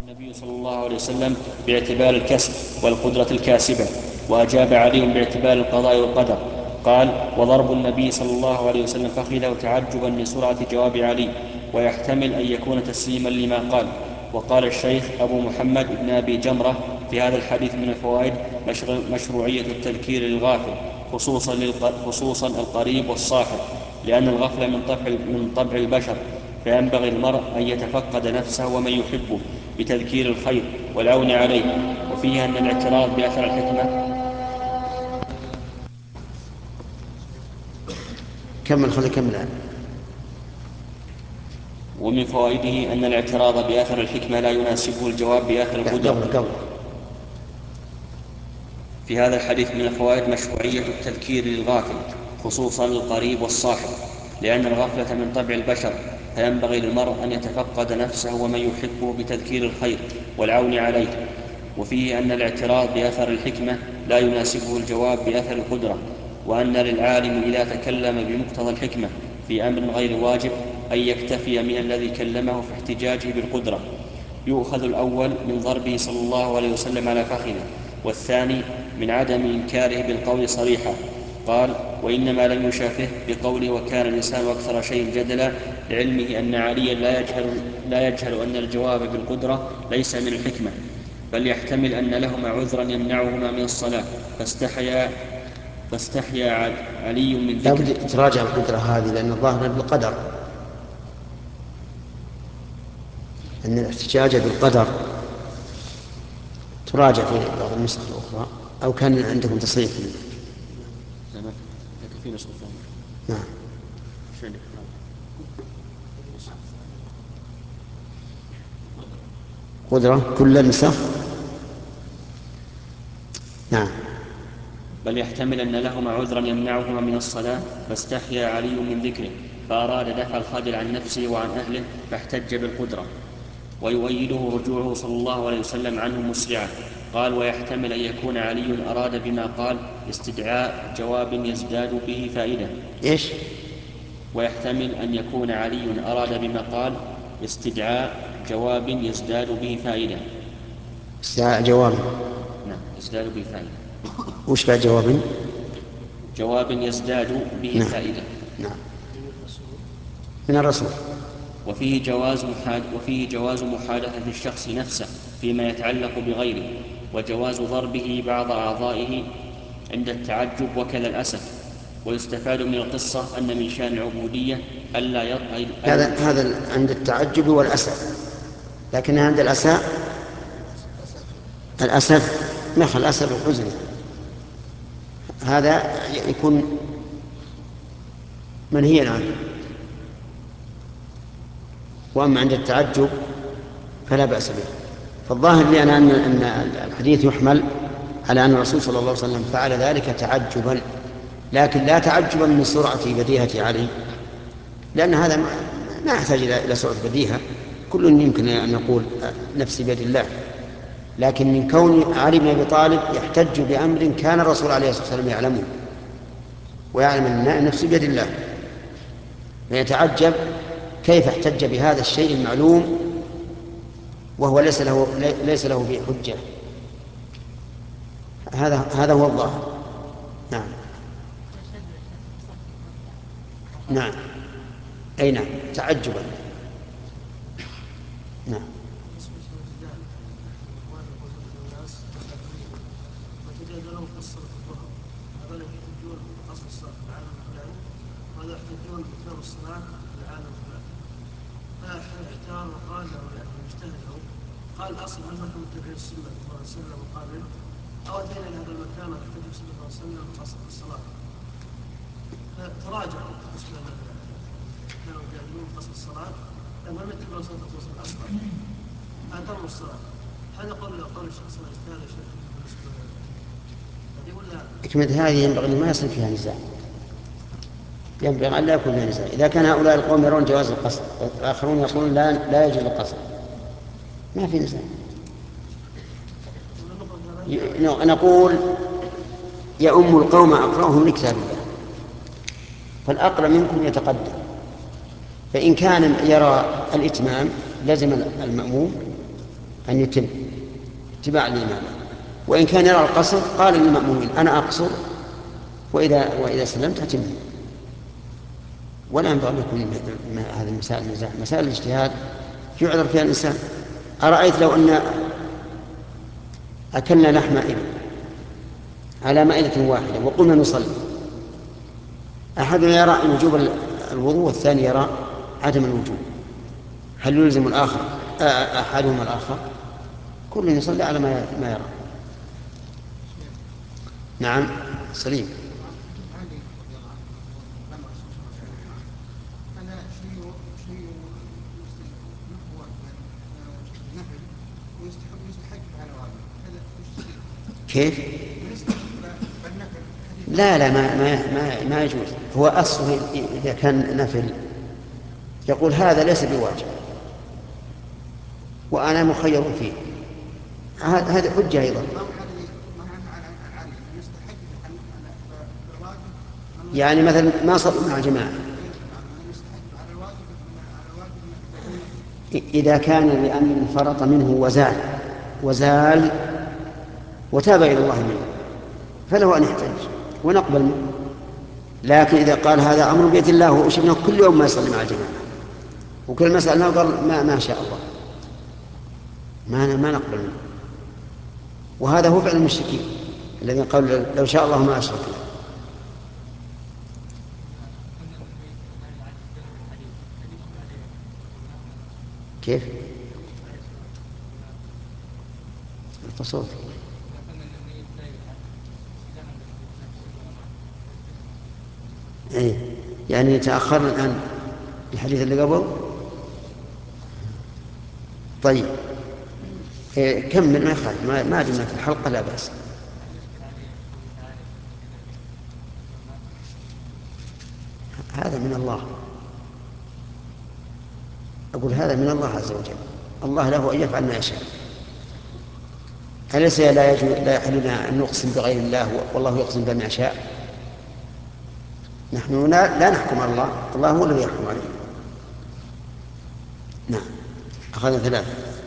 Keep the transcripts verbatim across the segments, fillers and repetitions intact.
النبي صلى الله عليه وسلم باعتبار الكسب والقدرة الكاسبة، وأجاب علي باعتبار القضاء والقدر. قال: وضرب النبي صلى الله عليه وسلم فخذه تعجبا لسرعة جواب علي، ويحتمل أن يكون تسليما لما قال. وقال الشيخ أبو محمد بن أبي جمرة: في هذا الحديث من الفوائد مشروعية التذكير للغافل، خصوصا, خصوصا القريب والصاحب، لأن الغفلة من طبع, من طبع البشر، فينبغي المرء أن يتفقد نفسه ومن يحبه بتذكير الخير والعون عليه. وفيه أن الاعتراض بأثر الحكمة كمل خذ كمل الآن. ومن فوائده أن الاعتراض بأثر الحكمة لا يناسبه الجواب بأثر القدرة. قبل قبل في هذا الحديث من الفوائد مشروعية التذكير للغافل، خصوصا القريب والصاحب، لأن الغفلة من طبع البشر، فينبغي للمرء أن يتفقد نفسه ومن يحبه بتذكير الخير والعون عليه. وفيه أن الاعتراض بأثر الحكمة لا يناسبه الجواب بأثر القدرة، وأن للعالم إذا تكلم بمقتضى الحكمة في أمر غير واجب أن يكتفي من الذي كلمه في احتجاجه بالقدرة. يؤخذ الأول من ضربه صلى الله عليه وسلم على فخذه، والثاني من عدم إنكاره بالقول صريحا. قال: وإنما لم يشافه بقوله وكان الإنسان أكثر شيء جدلا، لعلمه أن عليا لا يجهل, لا يجهل أن الجواب بالقدرة ليس من الحكمة، بل يحتمل أن لهما عذرا يمنعهما من الصلاة، فاستحيا, فاستحيا علي من لا ذكر. بد تراجع القدرة هذه لأن الظاهر بالقدر، أن الاحتجاج بالقدر تراجع في بعض النسخ الأخرى، أو كان عندكم تصريف. لكن في نسخة ثانية. نعم. قدرة كل النسخ. نعم. بل يحتمل أن لهما عذرا يمنعهما من الصلاة، فاستحيا علي من ذكره، فأراد دفع الخجل عن نفسه وعن أهله، فاحتج بالقدرة. ويؤيده رجوعه صلى الله عليه وسلم عنه مسرعا. قال: ويحتمل أن يكون علي أراد بما قال استدعاء جواب يزداد به فائدة. إيش؟ ويحتمل أن يكون علي أراد بما قال استدعاء جواب يزداد به فائدة. استدعاء جواب. نعم، يزداد به فائدة. وش بعد جواب؟ جواب يزداد به نعم. فائدة. نعم. من الرسول. وفيه جواز, محاد وفيه جواز محادثة الشخص نفسه فيما يتعلق بغيره، وجواز ضربه بعض أعضائه عند التعجب وكذا الأسف. ويستفاد من القصة أن من شأن العبودية ألا يطعن. هذا هذا عند التعجب والأسف، لكن عند الأساء الأسف مثل الأسف الحزن، هذا يكون منهيا عنه. وأما عند التعجب فلا بأس به. فالظاهر لي أنا أن الحديث يحمل على أن الرسول صلى الله عليه وسلم فعل ذلك تعجبا، لكن لا تعجبا من سرعة بديهة علي، لأن هذا ما يحتاج إلى سرعة بديهة، كل يمكن أن يقول نفسي بيد الله. لكن من كون علي بن أبي طالب يحتج بأمر كان الرسول عليه الصلاة والسلام يعلمه ويعلم أن نفسي بيد الله، فيتعجب كيف احتج بهذا الشيء المعلوم وهو ليس له ليس له به حجة. هذا هذا هو الظاهر. نعم. نعم. أي نعم، تعجبا. نعم. وتجادلوا في الصلاة الظهر، هذول يحتجون بقصر الصلاة في العالم الفلاني، وهذا يحتجون بكتاب الصلاة في العالم الفلاني. فاحتار وقال له يعني المجتهد له قال اصل هل نحن متبعين السنة صلى الله عليه وسلم وقابل او اتينا لهذا المكان ونحتج صلى الله عليه وسلم بقصر الصلاة. فتراجعوا بالنسبة كانوا يجادلون بقصر الصلاة لما لم يتبعوا صلاة الرسول اصلا اتموا الصلاة. هذا قول قول الشخص الاجتهاد يا شيخ بالنسبة حكمة هذه ينبغي ما يصير فيها نزاع، ينبغي أن لا يكون فيها نزاع. إذا كان هؤلاء القوم يرون جواز القصر والآخرون يقولون لا, لا يجوز القصر، ما في نزاع. نقول يؤم القوم أقرأهم لكتاب الله، فالأقرأ منكم يتقدم، فإن كان يرى الإتمام لزم المأموم أن يتم اتباع الإمام. وإن كان يرى القصر قال للمأمومين أنا أقصر وإذا, وإذا سلمت أتم. ولا ينبغي أن يكون هذه المسائل نزاع. مسائل الاجتهاد يعذر فيها الإنسان. أرأيت لو أن أكلنا لحم إبل على مائدة واحدة وقلنا نصلي، أحدنا يرى وجوب الوضوء والثاني يرى عدم الوجوب، هل يلزم الآخر أحدهما الآخر؟ كل يصلي على ما يرى. نعم سليم. كيف؟ لا لا ما ما ما, ما يجوز. هو أصله إذا كان نفل يقول هذا ليس بواجب وأنا مخير فيه، هذه حجة أيضا. يعني مثلا ما صلوا مع جماعة، إذا كان لأن فرط منه وزال وزال وتاب إلى الله منه فله أن يحتج ونقبل منه. لكن إذا قال هذا أمر بيد الله وشفنا كل يوم ما يصلي مع الجماعة وكل ما سألنا قال ما, ما شاء الله ما, ما نقبل منه. وهذا هو فعل المشركين الذين قالوا لو شاء الله ما أشركنا. كيف؟ التصوف إيه؟ يعني تأخرنا الآن الحديث اللي قبل. طيب إيه كمل ما يخالف، ما, ما دمنا في الحلقة لا بأس. هذا من الله، أقول هذا من الله عز وجل، الله له أن يفعل ما يشاء. أليس لا يجوز لا يحل لنا أن نقسم بغير الله والله يقسم بما يشاء؟ نحن لا نحكم على الله، الله هو الذي يحكم عليه. نعم أخذنا ثلاثة.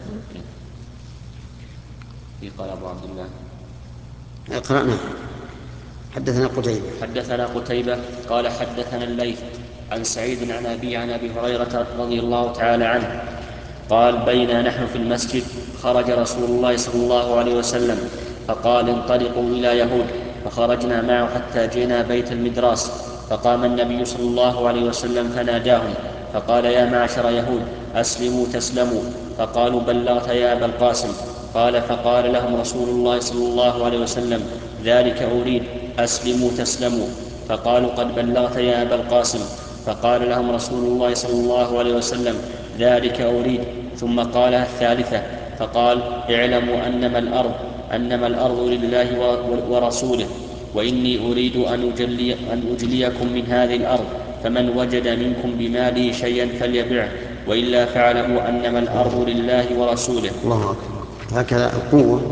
قال أبو عبد الله قرأنا. حدثنا قتيبة حدثنا قتيبة قال حدثنا الليث عن سعيد عن أبي عن أبي هريرة رضي الله تعالى عنه قال بينا نحن في المسجد خرج رسول الله صلى الله عليه وسلم فقال انطلقوا إلى يهود، فخرجنا معه حتى جئنا بيت المدراس، فقام النبي صلى الله عليه وسلم فناداهم فقال يا معشر يهود أسلموا تسلموا، فقالوا بلغت يا أبا القاسم. قال فقال لهم رسول الله صلى الله عليه وسلم ذلك أريد أسلموا تسلموا، فقالوا قد بلغت يا أبا القاسم. فقال لهم رسول الله صلى الله عليه وسلم ذلك أريد، ثم قالها الثالثة فقال اعلموا أنما الأرض أنما الأرض لله ورسوله، وإني أريد أن, أجلي أن أجليكم من هذه الأرض، فمن وجد منكم بماله شيئا فليبعه، وإلا فاعلموا أنما الأرض لله ورسوله. الله أكبر. هكذا القوة.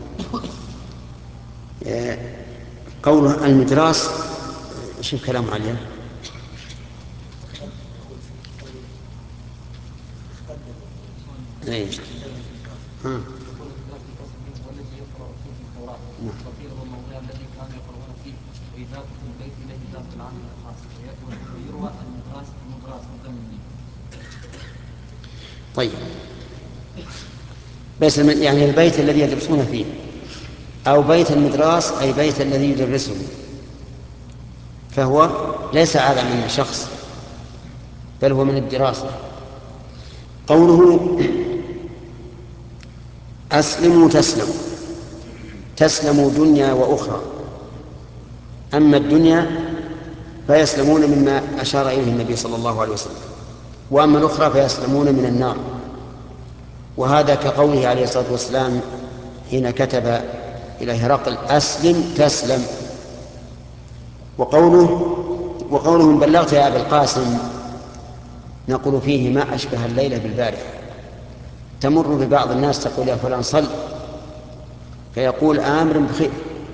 قوله المدراس شوف كلام عليه ايش ها والذي يقرأ فيه التوراة وقيل هو الموضع الذي كانوا يقرؤون فيه وإضافة البيت إليه إضافة العام الخاص ويروى المدراس المدراس مدام الدين. طيب بس يعني البيت الذي يدرسون فيه أو بيت المدراس أي بيت الذي يدرسه، فهو ليس هذا من شخص بل هو من الدراسة. قوله أسلموا تسلموا، تسلموا دنيا وأخرى. أما الدنيا فيسلمون مما أشار إليه النبي صلى الله عليه وسلم، وأما الأخرى فيسلمون من النار. وهذا كقوله عليه الصلاة والسلام حين كتب إلى هرقل أسلم تسلم. وقوله وقولهم بلغت يا أبا القاسم نقول فيه ما أشبه الليلة بالبارحة. تمر ببعض الناس تقول يا فلان صل، فيقول آمر بخير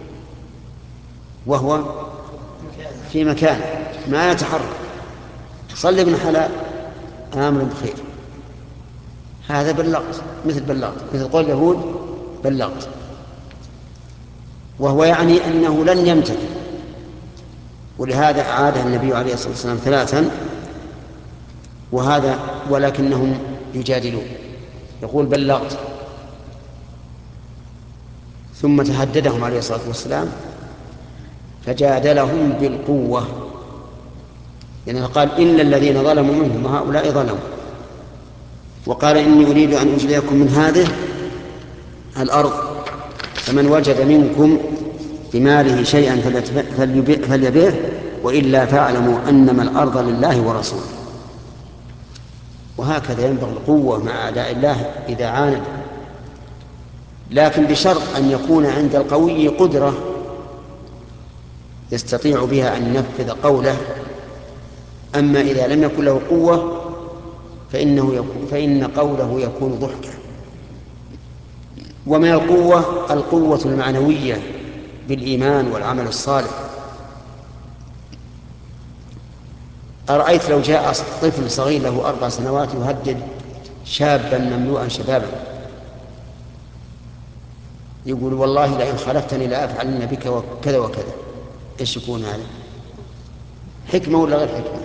وهو في مكان ما يتحرك، صل ابن حلال آمر بخير. هذا بلغت، مثل بلغت، مثل قول اليهود بلغت، وهو يعني أنه لن يمتثل. ولهذا أعادها النبي عليه الصلاة والسلام ثلاثا، وهذا ولكنهم يجادلون، يقول بلغت، ثم تهددهم عليه الصلاة والسلام فجادلهم بالقوة، يعني قال إلا الذين ظلموا منهم هؤلاء ظلموا، وقال إني أريد أن أجليكم من هذه الأرض فمن وجد منكم بماله شيئا فليبيعه وإلا فاعلموا أنما الأرض لله ورسوله. وهكذا ينبغي القوة مع أعداء الله إذا عاند، لكن بشرط أن يكون عند القوي قدرة يستطيع بها أن ينفذ قوله. أما إذا لم يكن له قوة فإنه يكون فإن قوله يكون ضحكا. ومن القوة القوة المعنوية بالإيمان والعمل الصالح. أرأيت لو جاء طفل صغير له أربع سنوات يهدد شابا مملوءا شبابا، يقول والله لئن خلفتني لأفعلن بك وكذا وكذا، إيش يكون هذا؟ حكمة ولا غير حكمة؟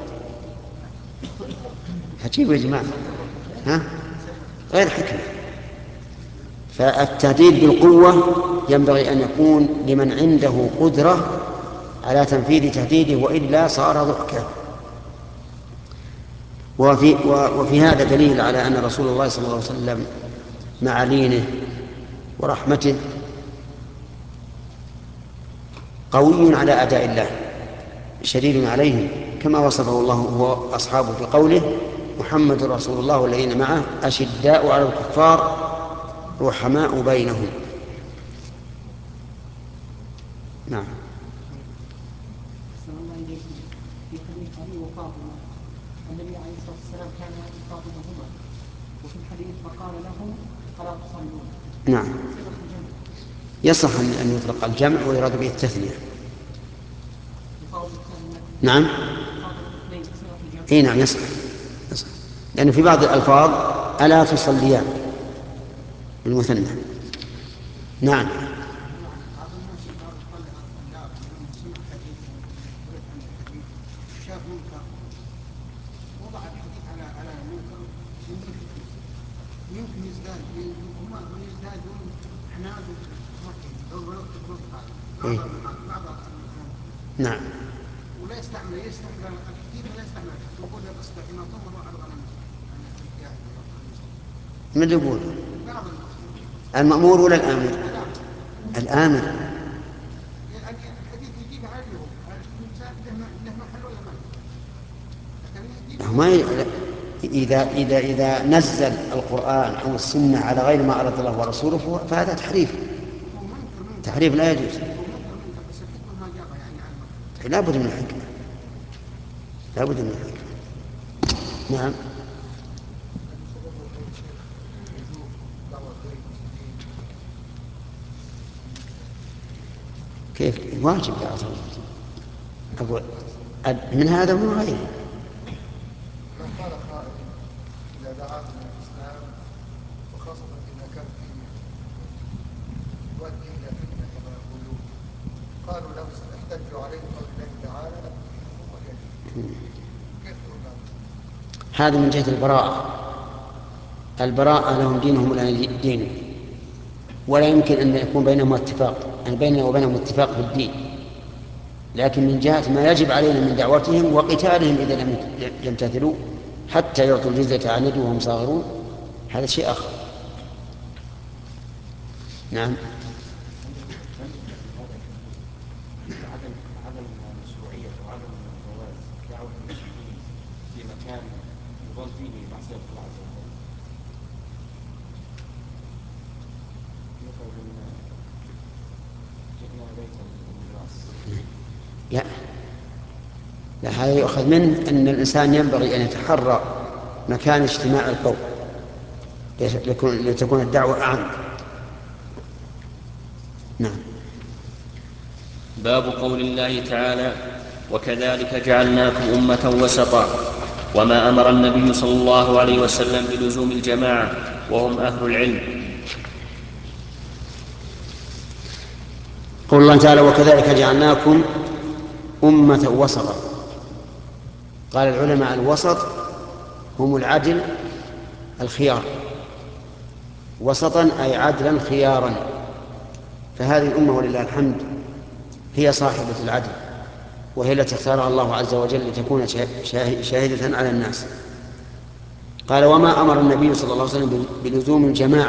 حكيم يا جماعة، ها؟ غير حكمة. فالتهديد بالقوة ينبغي أن يكون لمن عنده قدرة على تنفيذ تهديده، وإلا صار ضحكا. وفي, وفي هذا دليل على أن رسول الله صلى الله عليه وسلم مع لينه ورحمته قوي على أعداء الله شديد عليهم، كما وصفه الله وأصحابه في قوله محمد رسول الله والذين معه أشداء على الكفار رحماء بينهم. نعم. في حديث علي وفاطمة النبي عليه الصلاة والسلام كان يأتي فاطمة هما، وفي الحديث فقال لهم فلا تصلون. نعم، يصح أن يطلق الجمع ويراد به التثنية. نعم، اي نعم يصح، يصح، لأن في بعض الألفاظ ألا تصليان المثنى. نعم. وضع الحديث على على المنكر يمكن يزداد هم يزدادون عناد إيه؟ بعض نعم. ولا يستعمل يستعمل الحديث ولا يستعمل يقول الاصبع فيما تمر على الغنم. من يقول المأمور ولا الآمر؟ الآمر. الحديث يجيب عليهم الإنسان له محل ولا ما ي... إذا إذا إذا نزل القرآن أو السنة على غير ما أراد الله ورسوله فهذا تحريف. تحريف لا يجوز. لا بد من الحكمة، لا بد من الحكمة. نعم. كيف واجب دعوة الله؟ أقول من هذا ومن غيره. من قال قائل إذا دعاكم من الإسلام وخاصة إذا كان فيه يؤدي إلى فتنة كما يقولون، قالوا له سنحتج عليه قول الله تعالى دينه وليدين. كيف تقول هذا من جهة البراءة. البراءة لهم دينهم ولا دينه، ولا يمكن أن يكون بينهم اتفاق، يعني بيننا وبينهم اتفاق في الدين، لكن من جهة ما يجب علينا من دعوتهم وقتالهم إذا لم يمتثلوا حتى يعطوا الجزية عن يد وهم صاغرون، هذا شيء آخر. نعم. عدم عدم مشروعية وعدم جواز دعوة المسلمين في مكان يظل فيه معصية الله عز وجل، مثل جئنا بيت المدرس. لا لا، هذا يؤخذ منه أن الإنسان ينبغي أن يتحرى مكان اجتماع القوم لتكون الدعوة أعم. نعم. باب قول الله تعالى وكذلك جعلناكم أمة وسطا. وما أمر النبي صلى الله عليه وسلم بلزوم الجماعة وهم أهل العلم. قول الله تعالى: وكذلك جعلناكم أمة وسطا. قال العلماء: الوسط هم العدل الخيار، وسطا أي عدلا خيارا. فهذه الأمة ولله الحمد هي صاحبة العدل، وهي التي اختارها الله عز وجل لتكون شاهدة على الناس. قال: وما أمر النبي صلى الله عليه وسلم بلزوم الجماعة.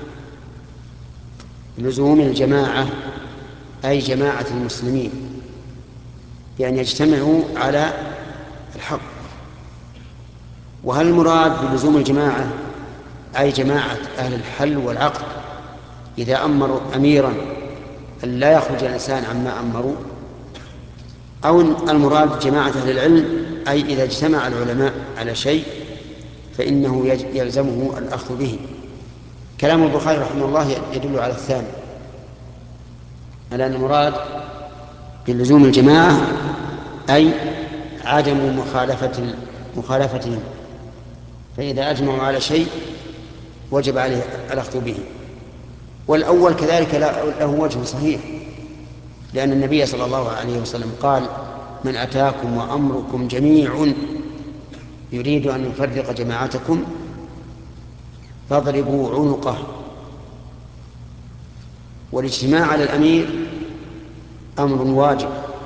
لزوم الجماعة أي جماعة المسلمين، بأن يجتمعوا على الحق. وهل المراد بلزوم الجماعة أي جماعة أهل الحل والعقد إذا أمروا أميرا أن لا يخرج الإنسان عما أمروا، أو المراد جماعة أهل العلم أي إذا اجتمع العلماء على شيء فإنه يلزمه الأخذ به؟ كلام البخاري رحمه الله يدل على الثاني، على أن المراد بلزوم الجماعة أي عدم مخالفة مخالفتهم، فإذا أجمعوا على شيء وجب عليه الأخذ به. والأول كذلك له وجه صحيح، لأن النبي صلى الله عليه وسلم قال: من أتاكم وأمركم جميع يريد أن يفرق جماعتكم فاضربوا عنقه. والاجتماع على الأمير أمر واجب،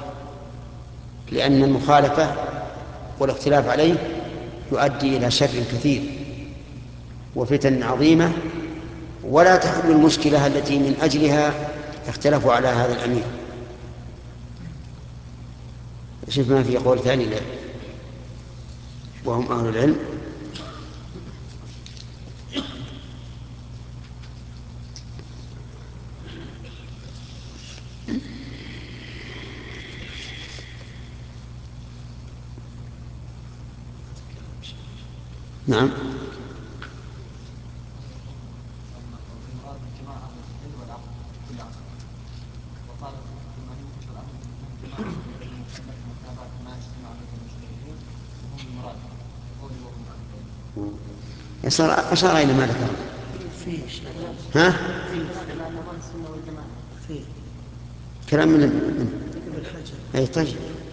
لأن المخالفة والاختلاف عليه يؤدي إلى شر كثير وفتن عظيمة، ولا تحل المشكلة التي من أجلها اختلفوا على هذا الأمير. شوف ما في قول ثاني له: وهم أهل العلم. نعم. يصير أشار إلى ما ذكر. ها؟ كلام من من أي طيب.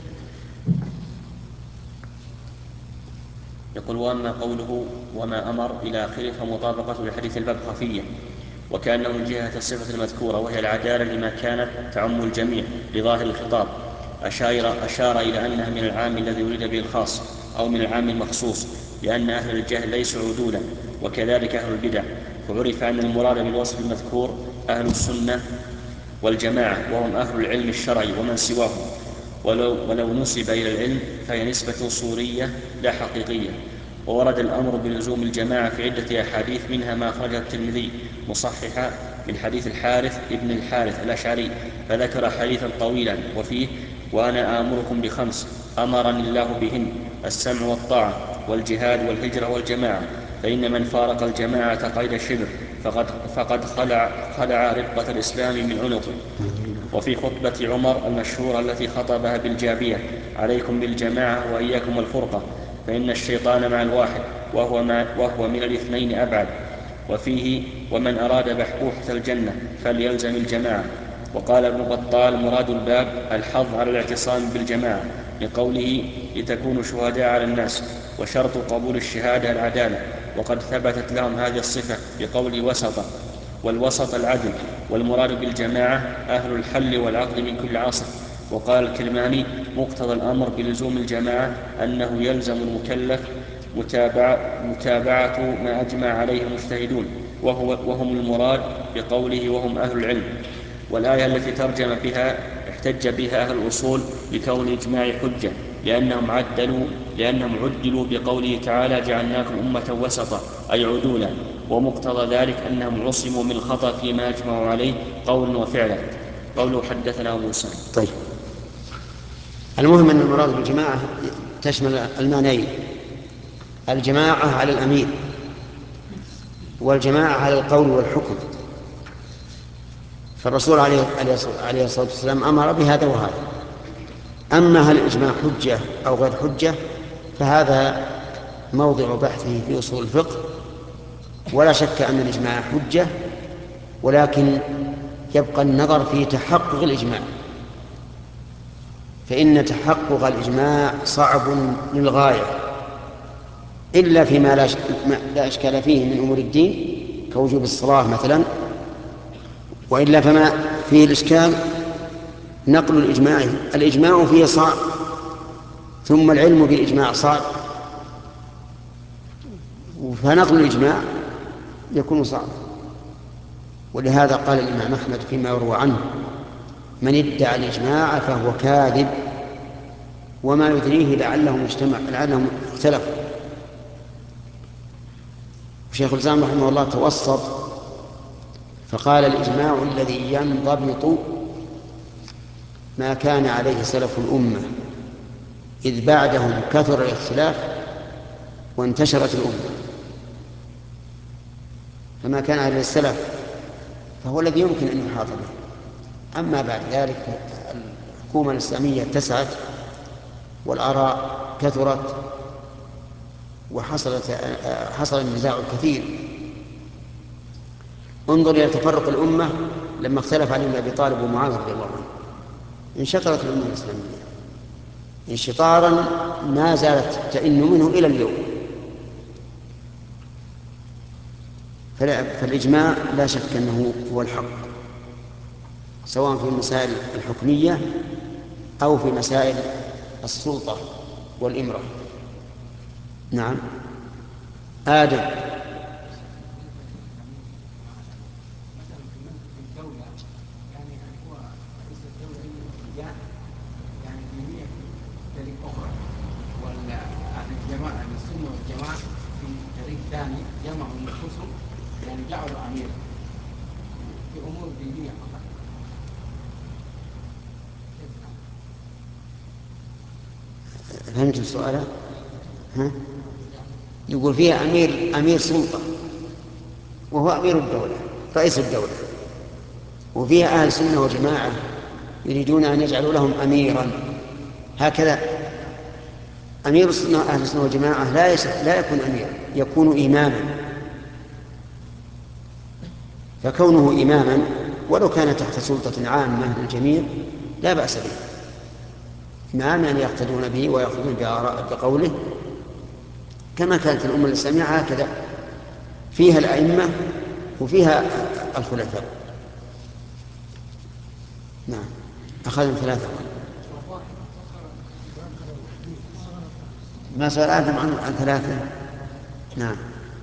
يقول: وأما قوله وما أمر إلى آخره فمطابقة لحديث الباب خفية، وكأنه من جهة الصفة المذكورة وهي العدالة لما كانت تعم الجميع لظاهر الخطاب، أشار, أشار إلى أنها من العام الذي يريد به الخاص أو من العام المخصوص، لأن أهل الجهل ليسوا عدولا، وكذلك أهل البدع. فعرف أن المراد بالوصف المذكور أهل السنة والجماعة، وهم أهل العلم الشرعي ومن سواهم، ولو, ولو نسب إلى العلم فهي نسبة صورية لا حقيقية. وورد الأمر بلزوم الجماعة في عدة أحاديث، منها ما أخرجه الترمذي مصححا من حديث الحارث ابن الحارث الأشعري، فذكر حديثا طويلا وفيه: وأنا آمركم بخمس أمرني الله بهن: السمع والطاعة والجهاد والهجرة والجماعة، فإن من فارق الجماعة قيد الشبر فقد, فقد خلع, خلع ربقة الإسلام من عنقه. وفي خطبة عمر المشهورة التي خطبها بالجابية: عليكم بالجماعة وإياكم الفرقة، فإن الشيطان مع الواحد وهو, مع وهو من الاثنين أبعد. وفيه: ومن أراد بحبوحة الجنة فليلزم الجماعة. وقال ابن بطال: مراد الباب الحظ على الاعتصام بالجماعة، لقوله: لتكونوا شهداء على الناس، وشرط قبول الشهادة العدالة، وقد ثبتت لهم هذه الصفة بقول وسطا، والوسط العدل. والمراد بالجماعة أهل الحل والعقد من كل عصر. وقال الكرماني: مقتضى الأمر بلزوم الجماعة أنه يلزم المكلف متابعة, متابعة ما أجمع عليه المجتهدون، وهو وهم المراد بقوله وهم أهل العلم. والآية التي ترجم بها احتج بها أهل الأصول بكون الإجماع حجة، لأنهم عدلوا, لأنهم عدلوا بقوله تعالى: جعلناكم أمة وسطا أي عدولا. ومقتضى ذلك أنهم عصموا من الخطأ فيما أجمعوا عليه قولا وفعلا. قوله حدثنا موسى. طيب، المهم أن المراد بالجماعة تشمل المعنيين: الجماعة على الأمير، والجماعة على القول والحكم. فالرسول عليه الصلاة والسلام أمر بهذا وهذا. أما هل الإجماع حجة أو غير حجة فهذا موضع بحثه في أصول الفقه، ولا شك أن الإجماع حجة، ولكن يبقى النظر في تحقق الإجماع، فإن تحقق الإجماع صعب للغاية إلا فيما لا إشكال فيه من أمور الدين كوجوب الصلاة مثلا، وإلا فما فيه الإشكال نقل الإجماع. الإجماع فيه صعب، ثم العلم بالإجماع صعب، فنقل الإجماع يكون صعب. ولهذا قال الإمام أحمد فيما يروى عنه: من ادعى الإجماع فهو كاذب، وما يدريه لعلهم اجتمع لعلهم اختلفوا. شيخ الإسلام رحمه الله توسط فقال: الإجماع الذي ينضبط ما كان عليه سلف الأمة، إذ بعدهم كثر الاختلاف وانتشرت الأمة. فما كان عليه السلف فهو الذي يمكن أن يحاط به. أما بعد ذلك الحكومة الإسلامية اتسعت والآراء كثرت وحصلت حصل النزاع الكثير. انظر إلى تفرق الأمة لما اختلف علي بن أبي طالب ومعاوية رضي الله عنه، انشطرت الأمة الإسلامية انشطارا ما زالت تئن منه إلى اليوم. فالإجماع لا شك أنه هو الحق، سواء في المسائل الحكمية أو في مسائل السلطة والإمرة. نعم. آدم. الجماعة السنة والجماعة في طريق ثاني جمعوا نفوسهم، يعني جعلوا أمير في أمور دينية فقط. فهمت السؤال؟ ها؟ يقول فيها أمير أمير سلطة وهو أمير الدولة رئيس الدولة، وفيها أهل سنة وجماعة يريدون أن يجعلوا لهم أميرا. هكذا أمير السنة أهل السنة والجماعة لا لا يكون أميرا، يكون إماما. فكونه إماما ولو كان تحت سلطة عامة للجميع لا بأس به، إماما يقتدون به ويأخذون بقوله، كما كانت الأمة الإسلامية هكذا، فيها الأئمة وفيها الخلفاء. نعم. أخذنا ثلاثة. ما سأل آدم عن عن ثلاثة. نعم.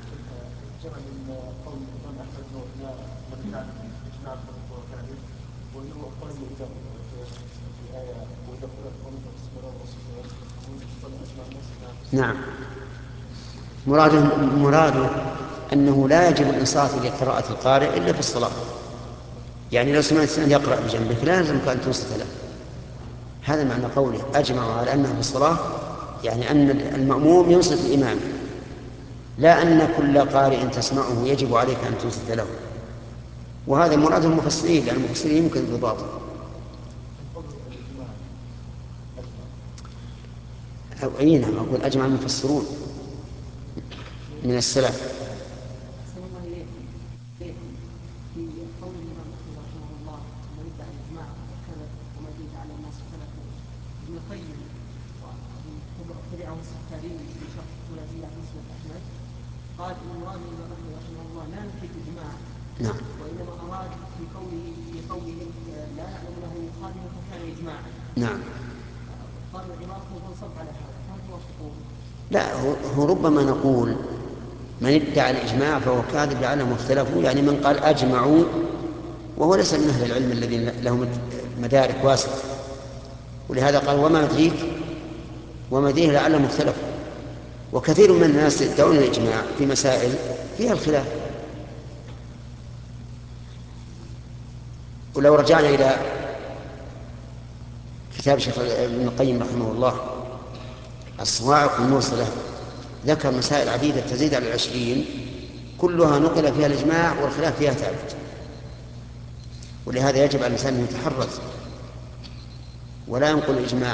نعم. مراده مراده أنه لا يجب الإنصات لقراءة القارئ إلا في الصلاة. يعني لو سمعت أن يقرأ بجنبك لا يلزمك أن تنصت له. هذا معنى قوله أجمعوا على أنه في الصلاة، يعني أن المأموم ينصت الإمام، لا أن كل قارئ تسمعه يجب عليك أن تنصت له. وهذا مراد المفسرين، لأن المفسرين يمكن الضباط. أي نعم، أقول أجمع المفسرون من السلف. قال إن مراد الإمام أحمد رحمه الله لا نفي الإجماع، نعم. وإنما أراد في قوله في قوله لا نعلم له مخالفا فكان إجماعا. نعم. قال العبارة تنصب على هذا، هل توافقون؟ لا، هو ربما نقول من ادعى الإجماع فهو كاذب لعلهم اختلفوا، يعني من قال أجمعوا وهو ليس من أهل العلم الذين لهم مدارك واسعة، ولهذا قال وما يدريك وما يدريه لعلهم اختلفوا. وكثير من الناس يدعون الإجماع في مسائل فيها الخلاف. ولو رجعنا إلى كتاب شيخ ابن القيم رحمه الله الصواعق الموصلة، ذكر مسائل عديدة تزيد على العشرين كلها نقل فيها الإجماع والخلاف فيها ثابت. ولهذا يجب على الإنسان أن يتحرز ولا ينقل الإجماع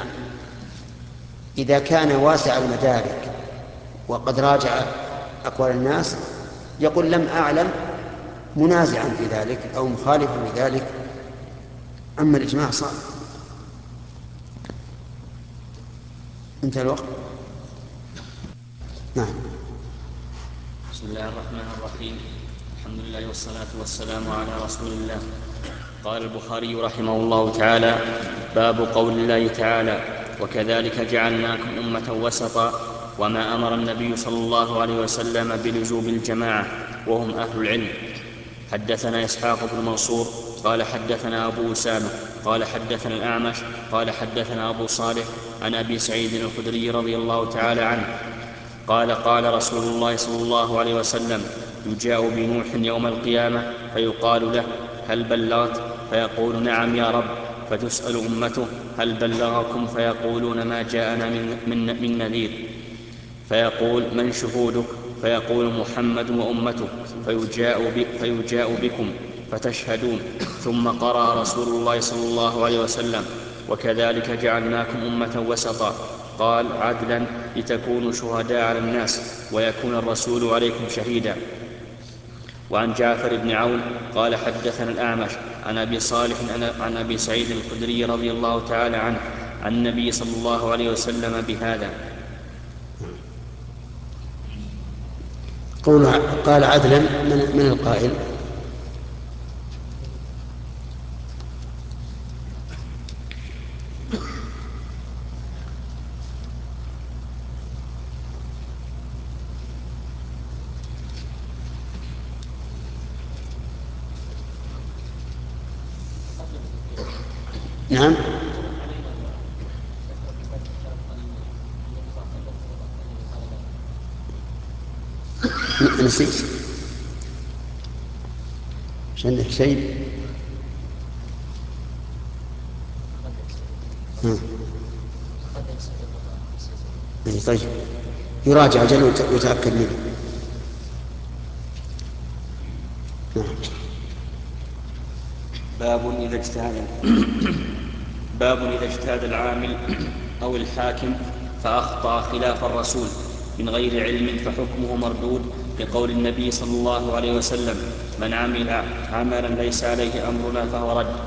إذا كان واسع المدارك وقد راجع أقوال الناس، يقول لم أعلم منازعا في ذلك أو مخالفا في ذلك، أما الإجماع صار. انتهى الوقت. نعم. بسم الله الرحمن الرحيم. الحمد لله والصلاة والسلام على رسول الله. قال البخاري رحمه الله تعالى: باب قول الله تعالى: وكذلك جعلناكم أمة وسطا. وما أمر النبي صلى الله عليه وسلم بلزوم الجماعة وهم أهل العلم. حدثنا إسحاق بن منصور قال حدثنا أبو أسامة قال حدثنا الأعمش قال حدثنا أبو صالح عن أبي سعيد الخدري رضي الله تعالى عنه قال: قال رسول الله صلى الله عليه وسلم: يجاء بنوح يوم القيامة فيقال له: هل بلغت؟ فيقول: نعم يا رب. فتسأل أمته: هل بلغكم؟ فيقولون: ما جاءنا من, من, من نذير. فيقول: من شهودك؟ فيقول: محمد وأمته. فيجاء, ب فيجاء بكم فتشهدون. ثم قرأ رسول الله صلى الله عليه وسلم: وكذلك جعلناكم أمة وسطا. قال: عدلا لتكونوا شهداء على الناس ويكون الرسول عليكم شهيدا. وعن جعفر بن عون قال حدثنا الأعمش عن أبي صالح عن أبي سعيد الخدري رضي الله تعالى عنه عن النبي صلى الله عليه وسلم بهذا. قول قال عدلا من, من القائل؟ نعم. نسيت. مش عندك شيء؟ طيب يراجع أجل ويتأكد منه. نعم. باب إذا اجتهد باب إذا اجتهد العامل أو الحاكم فأخطأ خلاف الرسول من غير علم فحكمه مردود، لقول النبي صلى الله عليه وسلم: من عمل عملا ليس عليه أمرنا فهو رد.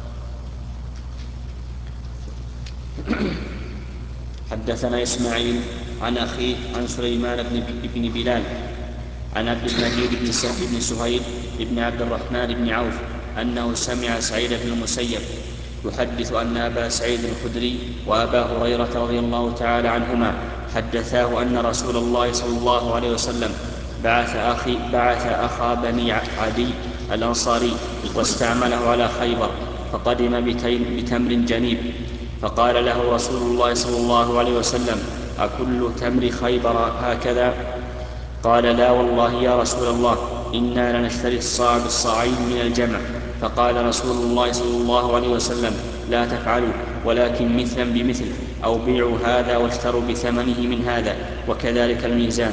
حدثنا إسماعيل عن أخيه عن سليمان بن بلال عن عبد المجيد بن سهيل بن عبد الرحمن بن عوف أنه سمع سعيد بن المسيب يحدث أن أبا سعيد الخدري وأبا هريرة رضي الله تعالى عنهما حدثاه أن رسول الله صلى الله عليه وسلم بعث, أخي بعث أخا بني عدي الأنصاري واستعمله على خيبر، فقدم بتمر جنيب، فقال له رسول الله صلى الله عليه وسلم: أكل تمر خيبر هكذا؟ قال: لا والله يا رسول الله، إنا لنشتري الصاع بالصاعين من الجمع. فقال رسول الله صلى الله عليه وسلم: لا تفعلوا، ولكن مثلا بمثل، أو بيعوا هذا واشتروا بثمنه من هذا، وكذلك الميزان.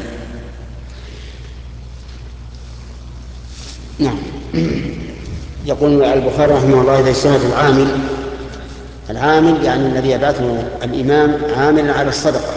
نعم. يقول البخاري رحمه الله: إذا اجتهد العامل، العامل يعني الذي يبعثه الإمام عاملا على الصدقة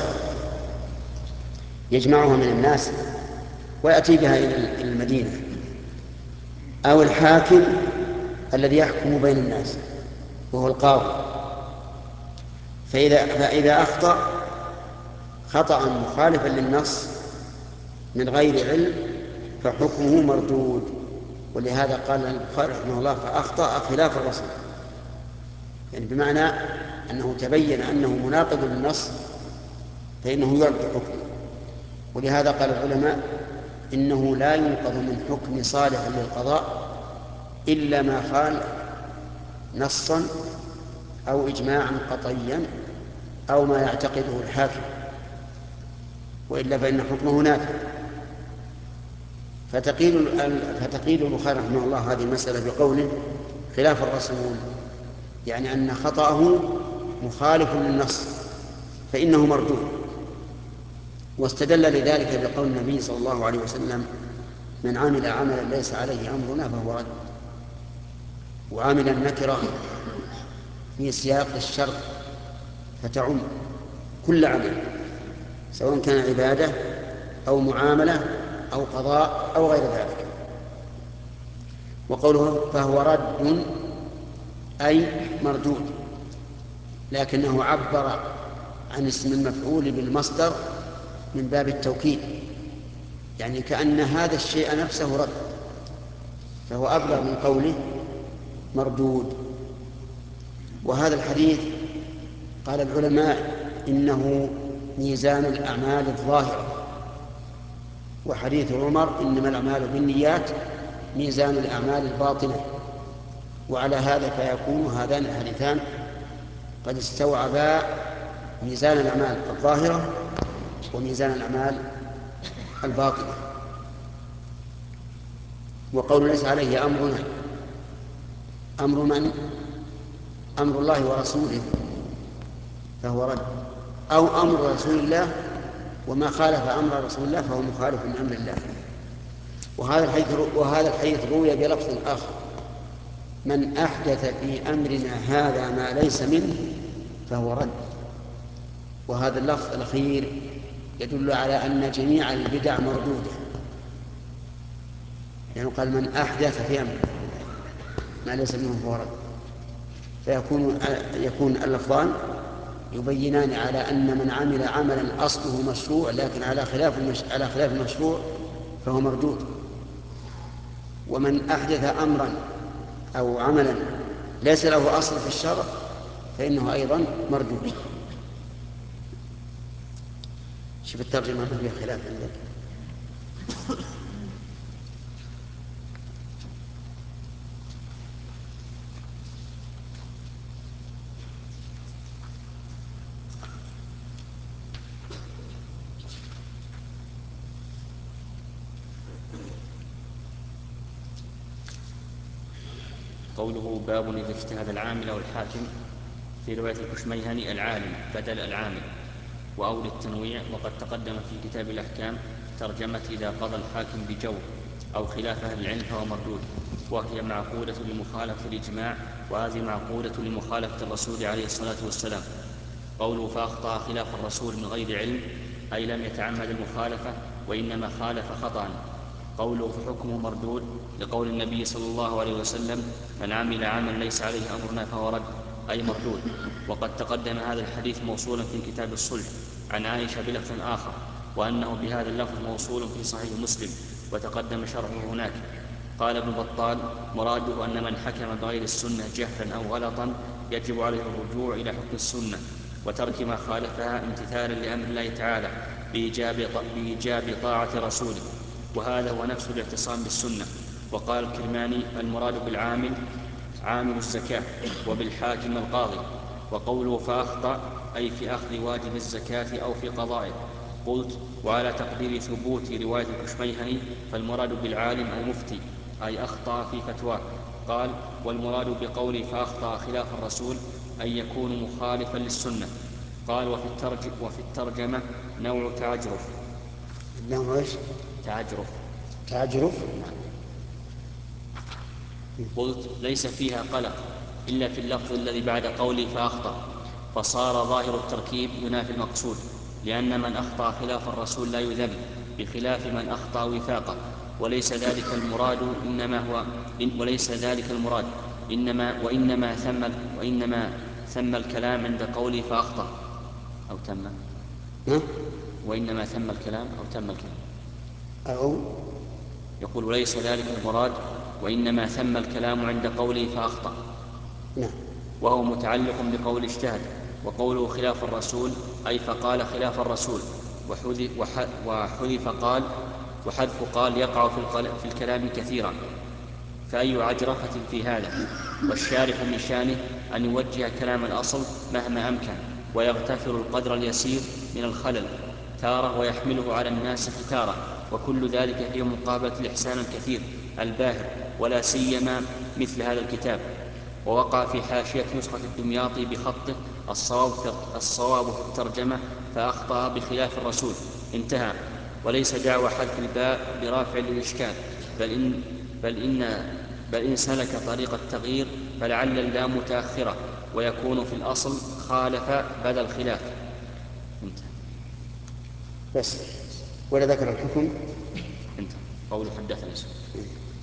يجمعها من الناس ويأتي بها إلى المدينة، أو الحاكم الذي يحكم بين الناس وهو القاضي، فإذا, فإذا أخطأ خطأ مخالفا للنص من غير علم فحكمه مردود. ولهذا قال البخاري رحمه الله: فأخطأ خلاف الرسول، يعني بمعنى أنه تبين أنه مناقض للنص فإنه يرد حكمه. ولهذا قال العلماء: إنه لا ينقض من حكم صالح للقضاء إلا ما خال نصا أو إجماعا قطعيا أو ما يعتقده الحاكم، وإلا فإن حكمه نافذ. فتقيل فتقيل البخاري رحمه الله هذه المسألة بقوله: خلاف الرسول، يعني أن خطأه مخالف للنص فإنه مردود. واستدل لذلك بقول النبي صلى الله عليه وسلم: من عمل عملا ليس عليه أمرنا فهو رد. وعمل النكرة في سياق الشرط فتعم كل عمل، سواء كان عبادة أو معاملة أو قضاء أو غير ذلك. وقوله فهو رد أي مردود، لكنه عبر عن اسم المفعول بالمصدر من باب التوكيد، يعني كأن هذا الشيء نفسه رد، فهو أبلغ من قوله مردود. وهذا الحديث قال العلماء إنه ميزان الأعمال الظاهرة، وحديث عمر إنما الأعمال بالنيات ميزان الأعمال الباطنة. وعلى هذا فيكون هذان الحديثان قد استوعبا ميزان الأعمال الظاهرة وميزان الأعمال الباطنة. وقول ليس عليه أمرنا، أمر من؟ أمر الله ورسوله فهو رد، أو أمر رسول الله وما خالف أمر رسول الله فهو مخالف من أمر الله. وهذا الحديث وهذا الحديث روي بلفظ آخر: من أحدث في أمرنا هذا ما ليس منه فهو رد. وهذا اللفظ الأخير يدل على أن جميع البدع مردودة، يعني قال من أحدث في أمر ما ليس منه فهو رد، فيكون يكون اللفظان يبينان على أن من عمل عملا أصله مشروع لكن على خلاف المش... على خلاف المشروع فهو مردود، ومن أحدث أمرا أو عملا ليس له أصل في الشرع فإنه أيضا مردود. شوف الترجمة ما فيها خلاف عندك. قوله باب إذا اجتهد العامل أو الحاكم، في رواية الكشميهني العالم بدل العامل، وأول التنويع. وقد تقدم في كتاب الأحكام ترجمة إذا قضى الحاكم بجور أو خلاف أهل العلم فهو مردود، وهي معقولة لمخالفة الإجماع، وهذه معقولة لمخالفة الرسول عليه الصلاة والسلام. قوله فأخطأ خلاف الرسول من غير علم أي لم يتعمد المخالفة وإنما خالف خطأ. قوله فحكمه مردود لقول النبي صلى الله عليه وسلم من عمل عملا ليس عليه أمرنا فهو رد أي مردود. وقد تقدم هذا الحديث موصولا في كتاب الصلح عن عائشة بلفظ آخر، وأنه بهذا اللفظ موصول في صحيح مسلم وتقدم شرحه هناك. قال ابن بطال مراده أن من حكم بغير السنة جهلا أو غلطا يجب عليه الرجوع إلى حكم السنة وترك ما خالفها امتثالا لأمر الله تعالى بإيجاب, بإيجاب طاعة رسوله، وهذا هو نفس الاعتصام بالسنة. وقال الكرماني المراد بالعامل عامل الزكاة وبالحاكم القاضي. وقوله فأخطأ أي في أخذ واجب الزكاة أو في قضائه. قلت وعلى تقدير ثبوت رواية الكشميهني فالمراد بالعالم المفتي أي أخطأ في فتواه. قال والمراد بقوله فأخطأ خلاف الرسول أن يكون مخالفا للسنة. قال وفي, الترج وفي الترجمة نوع تعجرف. نوع ايش؟ تعجرف. تعجرف. قلت ليس فيها قلق إلا في اللفظ الذي بعد قولي فأخطأ، فصار ظاهر التركيب ينافي المقصود، لأن من أخطأ خلاف الرسول لا يذم بخلاف من أخطأ وفاقه، وليس ذلك المراد إنما هو وليس ذلك المراد إنما وإنما ثم وإنما ثم الكلام عند قولي فأخطأ أو تم وإنما ثم الكلام أو تم الكلام أو يقول وليس ذلك المراد وإنما ثم الكلام عند قوله فأخطأ، وهو متعلق بقول اجتهد. وقوله خلاف الرسول أي فقال خلاف الرسول، وحذف قال وحذف قال يقع في الكلام كثيرا، فأي عجرفة في هذا. والشارح من شانه أن يوجه كلام الأصل مهما أمكن ويغتفر القدر اليسير من الخلل تارة ويحمله على الناسخ تارة، وكل ذلك في مقابلة الإحسان الكثير الباهر، ولا سيما مثل هذا الكتاب. ووقع في حاشية نسخة الدمياطي بخطه الصواب الصواب في الترجمة فأخطأ بخلاف الرسول انتهى. وليس دعوى حذف الباء برافع للإشكال، بل إن, بل إن, بل إن سلك طريق التغيير فلعل اللام متأخرة ويكون في الأصل خالف بدل خلاف انتهى. بس ولا ذكر الحكم قول حدثنا سفيان.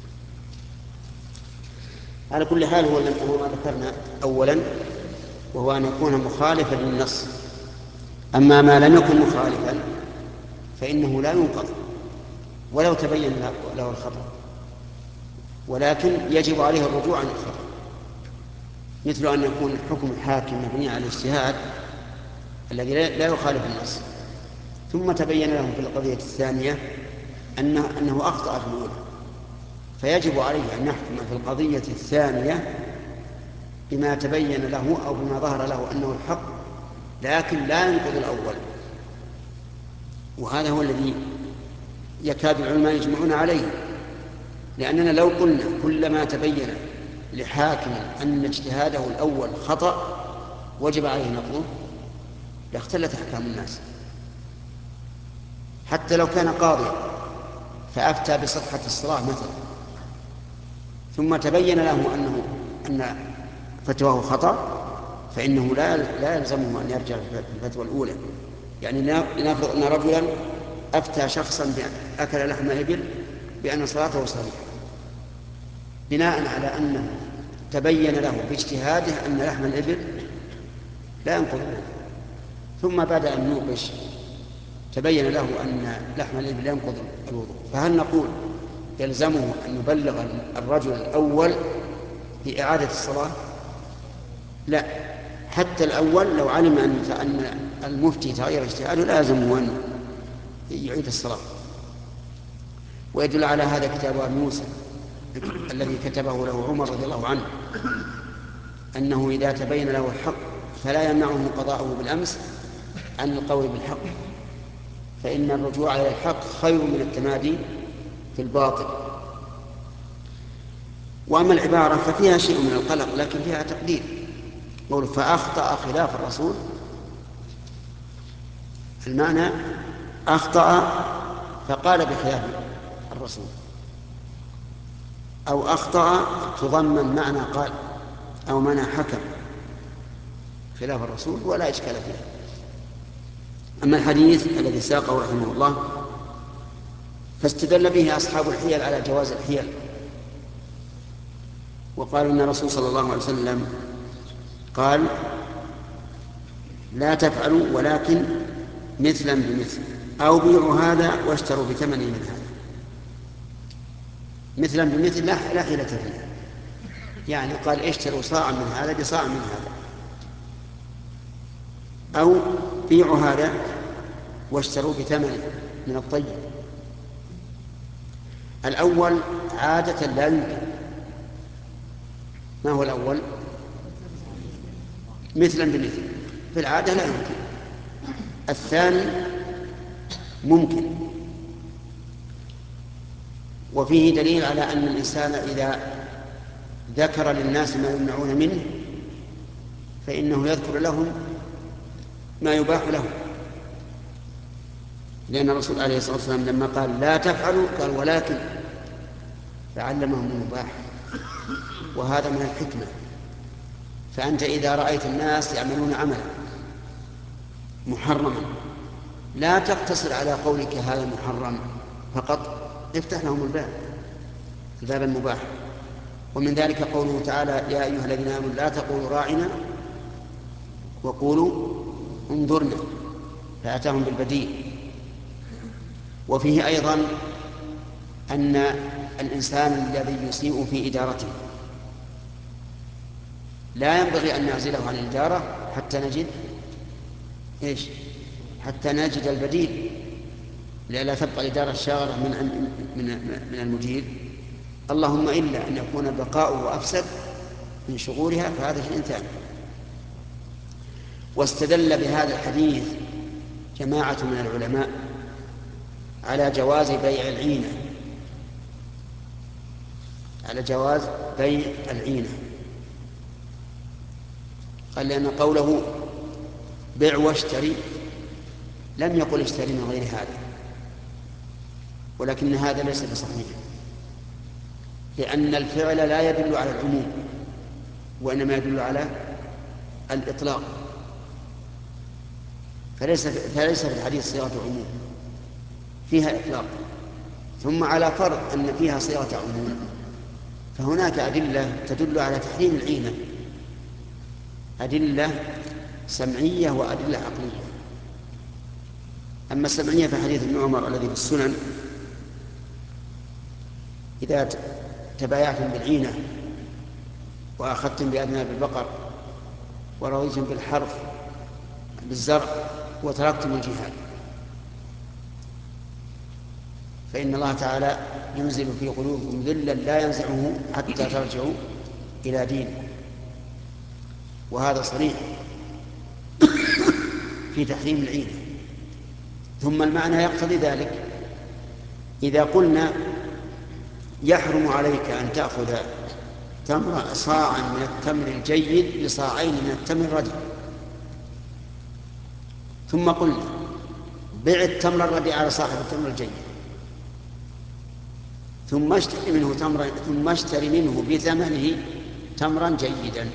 على كل حال هو هو ما ذكرنا أولا، وهو أن يكون مخالفا للنص. أما ما لم يكن مخالفا فإنه لا ينقض ولو تبين له الخطأ، ولكن يجب عليه الرجوع عن الخطأ، مثل أن يكون حكم الحاكم مبني على الاجتهاد الذي لا يخالف النص، ثم تبين له في القضية الثانية أنه, أنه أخطأ في الأولى، فيجب عليه أن يحكم في القضية الثانية بما تبين له أو بما ظهر له أنه الحق، لكن لا ينقض الأول. وهذا هو الذي يكاد العلماء يجمعون عليه، لأننا لو قلنا كلما تبين لحاكم أن اجتهاده الأول خطأ وجب عليه نقضه لاختلت أحكام الناس. حتى لو كان قاضيا فأفتى بصحة الصلاة مثلا، ثم تبين له أنه أن فتواه خطأ، فإنه لا لا يلزمه أن يرجع في الفتوى الأولى. يعني لنفرض أن رجلا أفتى شخصا بأن أكل لحم إبل بأن صلاته صحيحة، بناء على أنه تبين له باجتهاده أن لحم الإبل لا ينقض الوضوء، ثم بعد أن نوقش تبين له أن لحم الإبل ينقض الوضوء، فهل نقول يلزمه أن يبلغ الرجل الأول بإعادة الصلاة؟ لا، حتى الأول لو علم أن المفتي تغير اجتهاده لا يلزمه أن يعيد الصلاة. ويدل على هذا كتاب أبي موسى الذي كتبه له عمر رضي الله عنه، أنه إذا تبين له الحق فلا يمنعه قضاءه بالأمس عن القول بالحق، فإن الرجوع إلى الحق خير من التمادي في الباطل. وأما العبارة ففيها شيء من القلق، لكن فيها تقدير. قول فأخطأ خلاف الرسول، المعنى أخطأ فقال بخلاف الرسول، أو أخطأ تضمن معنى قال أو معنى حكم خلاف الرسول ولا إشكال فيه. أما الحديث الذي ساقه رحمه الله فاستدل به أصحاب الحيل على جواز الحيل، وقالوا إن الرسول صلى الله عليه وسلم قال لا تفعلوا ولكن مثلا بمثل، أو بيعوا هذا واشتروا بثمن من هذا. مثلا بمثل لا حيلة فيه، يعني قال اشتروا صاعا من هذا بصاع من هذا، أو بيعوا هذا واشتروا بثمن من الطيب. الأول عادة لا يمكن. ما هو الأول؟ مثلا بمثل، في العادة لا يمكن. الثاني ممكن، وفيه دليل على أن الإنسان إذا ذكر للناس ما يمنعون منه فإنه يذكر لهم ما يباح لهم، لأن الرسول عليه الصلاة والسلام لما قال لا تفعلوا قال ولكن، فعلمهم المباح، وهذا من الحكمة. فأنت إذا رأيت الناس يعملون عملا محرما لا تقتصر على قولك هذا محرم فقط، افتح لهم الباب الباب المباح. ومن ذلك قوله تعالى يا أيها الذين آمنوا لا تقولوا راعنا وقولوا انظرنا، فأتاهم بالبديل. وفيه أيضا أن الإنسان الذي يسيء في إدارته لا ينبغي أن نعزله عن الإدارة حتى نجد إيش؟ حتى نجد البديل، لئلا تبقى الإدارة الشاغرة من من من المدير، اللهم إلا أن يكون بقاؤه أفسد من شغولها، فهذا شيء ثاني. واستدل بهذا الحديث جماعة من العلماء على جواز بيع العينة، على جواز بيع العينة. قال لأن قوله بيع واشتري لم يقل اشتري من غير هذا، ولكن هذا ليس بصحيح، لأن الفعل لا يدل على العموم وإنما يدل على الإطلاق، فليس فليس في الحديث صيغة عموم، فيها إطلاق. ثم على فرض أن فيها صيغة عموم فهناك أدلة تدل على تحريم العينة، أدلة سمعية وأدلة عقلية. أما السمعية فحديث ابن عمر الذي في السنن: إذا تبايعتم بالعينة وأخذتم بأذناب البقر ورضيتم بالحرث بالزرع وتركتم الجهاد فإن الله تعالى ينزل في قلوبكم ذلا لا ينزعه حتى ترجعوا إلى دينه. وهذا صريح في تحريم العينة. ثم المعنى يقتضي ذلك. إذا قلنا يحرم عليك أن تأخذ تمر صاعا من التمر الجيد بصاعين من التمر الرديء، ثم قلنا بع التمر الرديء على صاحب التمر الجيد، ثم اشتري منه تمرا ثم اشتري منه بثمنه تمرا جيدا،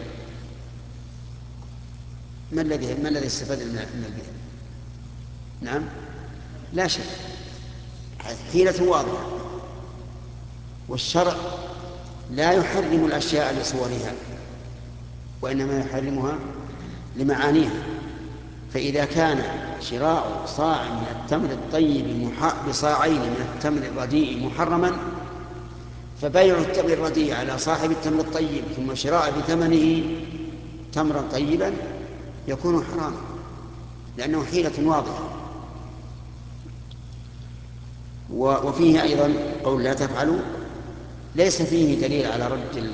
ما الذي ما الذي استفاد من البيع؟ نعم لا شيء، حيلة واضحة. والشرع لا يحرم الأشياء لصورها وإنما يحرمها لمعانيها. فإذا كان شراء صاع من التمر الطيب بصاعين من التمر الرديء محرما، فبيع التمر الرديء على صاحب التمر الطيب ثم شراء بثمنه تمرا طيبا يكون حراما، لأنه حيلة واضحة. وفيه أيضا قول لا تفعلوا ليس فيه دليل على رد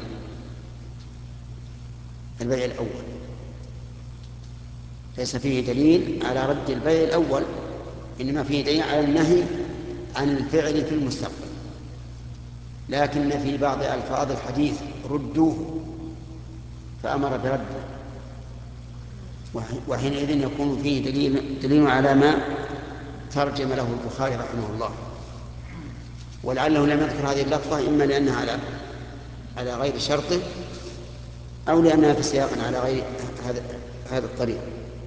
البيع الأول، ليس فيه دليل على رد البيع الأول، إنما فيه دليل على النهي عن الفعل في المستقبل. لكن في بعض ألفاظ الحديث ردوه فأمر برده، وحينئذ يكون فيه دليل, دليل على ما ترجم له البخاري رحمه الله. ولعله لم يذكر هذه اللفظة إما لأنها على على غير شرطه أو لأنها في سياق على غير هذا هذا الطريق.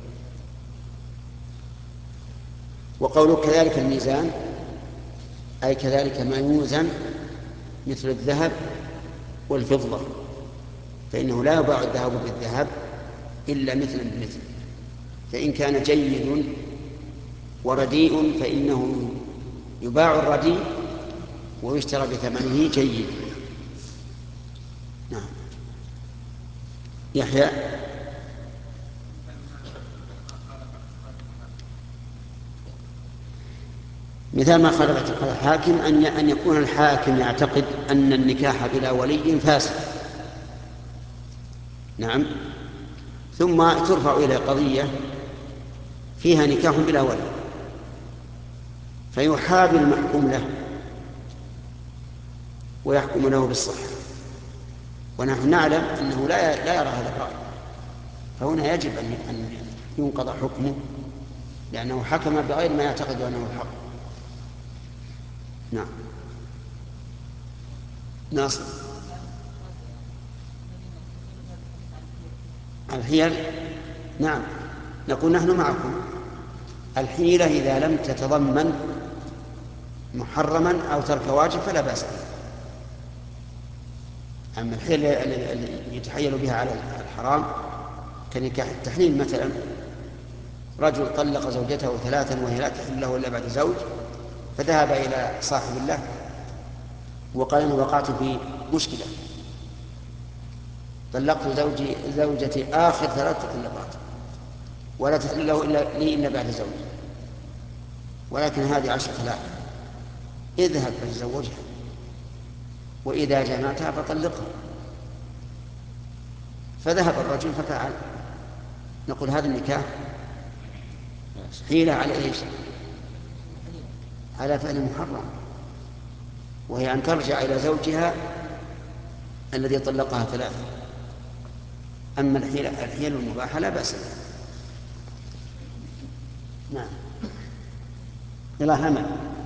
وقوله كذلك الميزان أي كذلك ما يوزن مثل الذهب والفضة، فإنه لا يباع الذهب بالذهب إلا مثلا بمثل، فإن كان جيد ورديء فإنه يباع الرديء ويشترى بثمنه جيد. نعم. يحيى مثال ما خالف اعتقاد الحاكم أن أن يكون الحاكم يعتقد أن النكاح بلا ولي فاسد، نعم، ثم ترفع إلى قضية فيها نكاح بلا ولي فيحابي المحكوم له ويحكم له بالصحة، ونحن نعلم أنه لا لا يرى هذا الرأي، فهنا يجب أن ينقض حكمه لأنه حكم بغير ما يعتقد أنه الحق. نعم. ناصر الحيل، نعم، نقول نحن معكم. الحيلة إذا لم تتضمن محرما أو ترك واجب فلا بأس بها. أما الحيلة التي يتحيل بها على الحرام كنكاح التحليل مثلا، رجل طلق زوجته ثلاثا وهي لا تحل له إلا بعد زوج، فذهب إلى صاحب الله وقال أنا وقعت في مشكلة، طلقت زوجي زوجتي آخر ثلاث طلقات ولا تحل له إلا لي إلا بعد زوج، ولكن هذه عشرة آلاف، اذهب فتزوجها وإذا جمعتها فطلقها. فذهب الرجل ففعل. نقول هذا النكاح حيلة على إيش؟ على فعل محرم، وهي أن ترجع إلى زوجها الذي طلقها ثلاثة. أما الحيلة الحيل المباحة لا بأس بها. نعم. إلى همل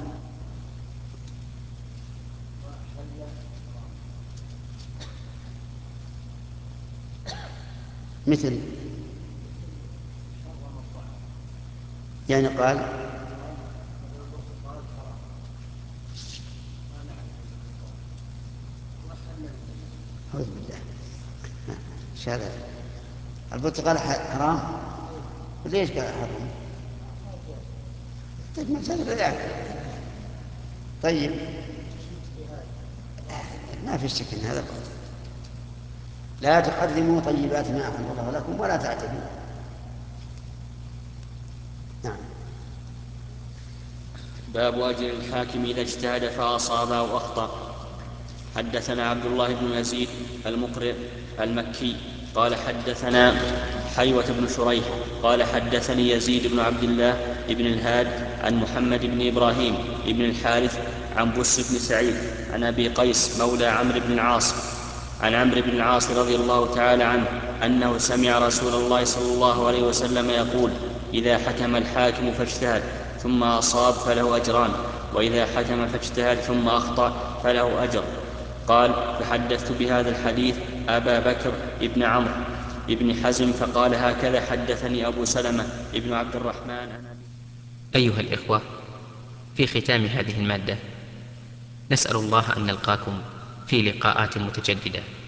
مثل يعني قال ايش هذا؟ البرتقال حرام؟ ليش قال حرام؟ طيب ما تقدر ياكل. طيب ما في شك ان هذا باطل. لا تحرموا طيبات ما احل الله لكم ولا تعتدوا. نعم. باب أجر الحاكم إذا اجتهد فأصاب أو أخطأ. حدثنا عبد الله بن يزيد المقرئ المكي قال حدثنا حيوة بن شريح قال حدثني يزيد بن عبد الله بن الهاد عن محمد بن إبراهيم بن الحارث عن بس بن سعيد عن أبي قيس مولى عمرو بن العاص عن عمرو بن العاص رضي الله تعالى عنه أنه سمع رسول الله صلى الله عليه وسلم يقول: إذا حكم الحاكم فاجتهد ثم أصاب فله أجران، وإذا حكم فاجتهد ثم أخطأ فله أجر. قال: فحدثت بهذا الحديث أبا بكر ابن عمرو ابن حزم فقال: هكذا حدثني أبو سلمة ابن عبد الرحمن. أيها الإخوة، في ختام هذه المادة نسأل الله أن نلقاكم في لقاءات متجددة.